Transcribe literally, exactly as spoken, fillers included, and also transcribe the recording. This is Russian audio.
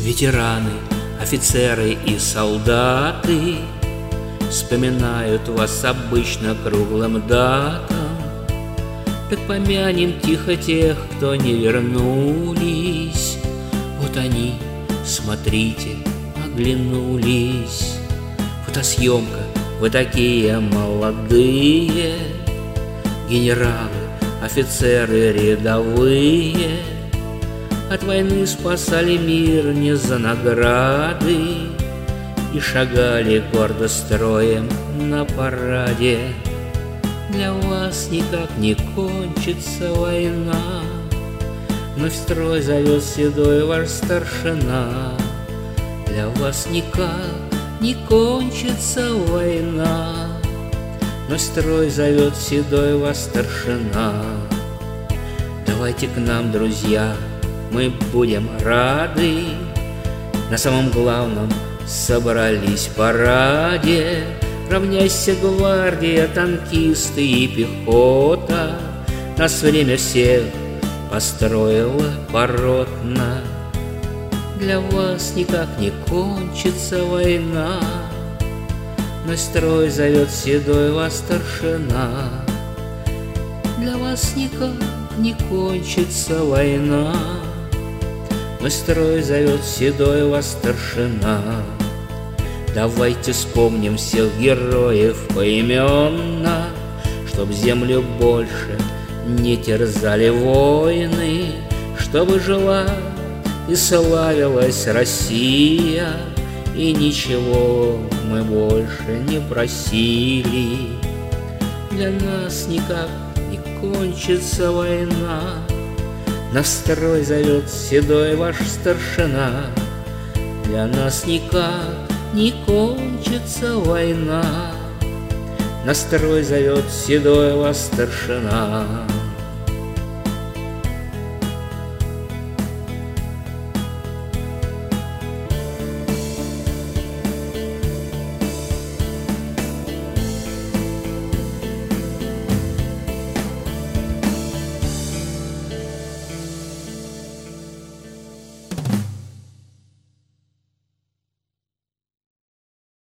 Ветераны, офицеры и солдаты вспоминают вас обычно круглым датам. Так помянем тихо тех, кто не вернулись. Вот они, смотрите, оглянулись. Фотосъемка, вы такие молодые, генералы, офицеры рядовые. От войны спасали мир не за награды и шагали гордо строем на параде. Для вас никак не кончится война, но в строй зовет седой ваш старшина. Для вас никак не кончится война, но в строй зовет седой ваш старшина. Давайте к нам, друзья, мы будем рады. На самом главном собрались в параде. Равняйся, гвардия, танкисты и пехота. Нас время всех построило поротно. Для вас никак не кончится война, но строй зовет седой вас старшина. Для вас никак не кончится война, но строй зовет седой вас старшина. Давайте вспомним всех героев поименно, чтоб землю больше не терзали войны, чтобы жила и славилась Россия, и ничего мы больше не просили. Для нас никак не кончится война, на строй зовет седой ваш старшина. Для нас никак не кончится война, на строй зовет седой вас старшина.